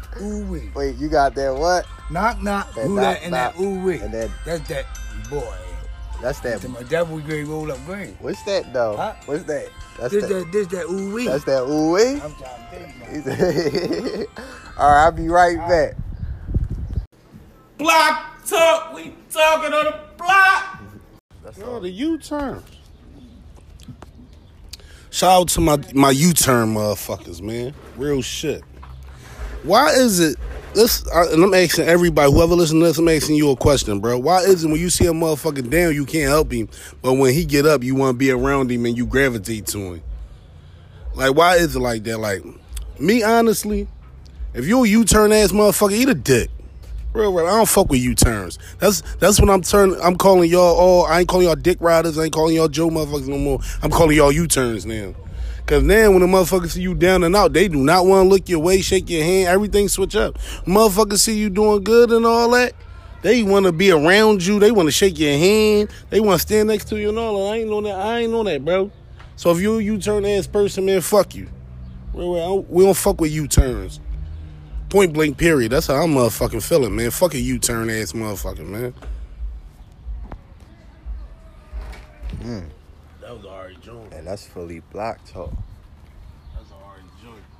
Ooh wee. Wait, you got that what? Knock knock. That Who knock, that and knock. that ooh wee. And then That's that boy. that's that. That we green roll up green. What's that though? Huh? What's that? That's This that ooh wee. That's that ooh wee. I'm trying to tell you. All right, I'll be right back. Block talk, we talking on the block. Yo, the U-turns. Shout out to my U-turn motherfuckers, man. Real shit. Why is it, and I'm asking everybody, whoever listens to this, I'm asking you a question, bro. Why is it when you see a motherfucker down, you can't help him, but when he get up, you want to be around him and you gravitate to him? Like, why is it like that? Like, me, honestly, if you a U-turn ass motherfucker, eat a dick. Real, I don't fuck with U-turns. That's when I'm calling y'all all. I ain't calling y'all dick riders. I ain't calling y'all Joe motherfuckers no more. I'm calling y'all U-turns now. Cause now when the motherfuckers see you down and out, they do not want to look your way, shake your hand, everything switch up. Motherfuckers see you doing good and all that. They want to be around you. They want to shake your hand. They want to stand next to you and all that. I ain't know that, bro. So if you a U-turn ass person, man, fuck you. We don't fuck with U-turns. Point blank, period. That's how I'm motherfucking feeling, man. Fuck a U-turn ass motherfucker, man. That was already joint. And that's fully block talk. That's already joint.